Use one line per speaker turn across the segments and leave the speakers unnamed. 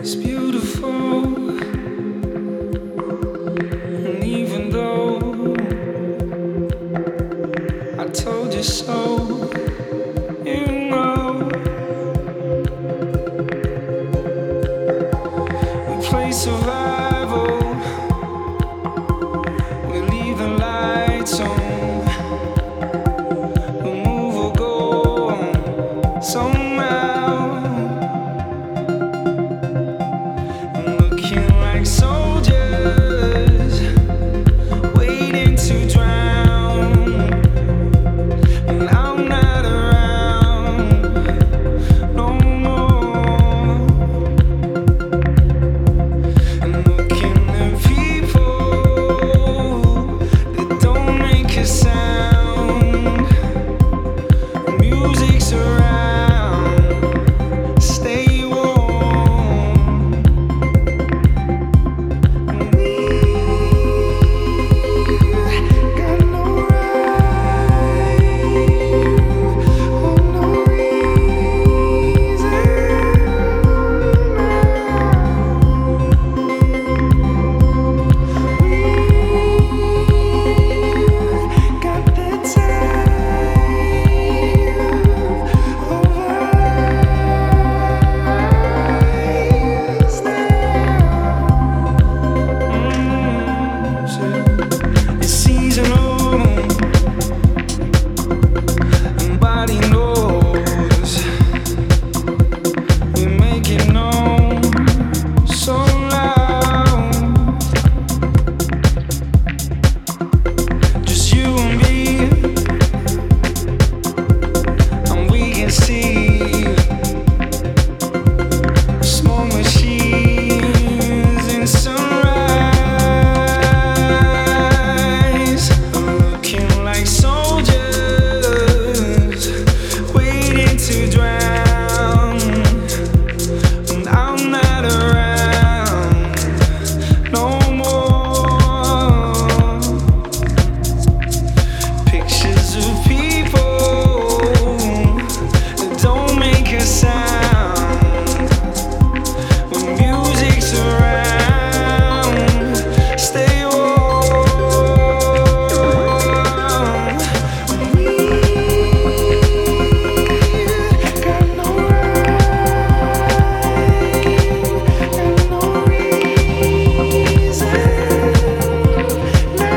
It's beautiful, and even though I told you so, you know we play survival, we leave the lights on, we move or go on somehow. Looking like soldiers, waiting to drown. And I'm not around no more. And looking at people that don't make a sound. Music's around, stay warm. It's seasonal, and body knows we make it known so loud. Just you and me, and we can see small machines in sunrise, looking like soldiers, waiting to drown. And I'm not around no more. Pictures of people that don't make a sound. When music's around, stay warm. We got no right and no reason now.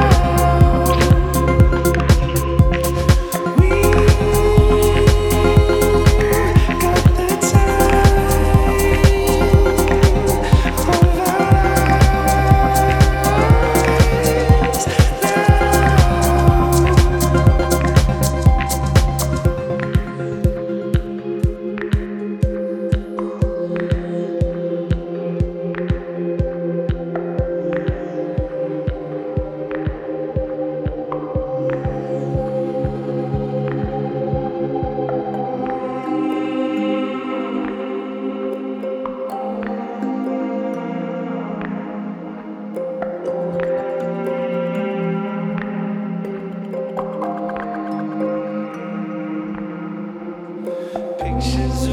We got the pictures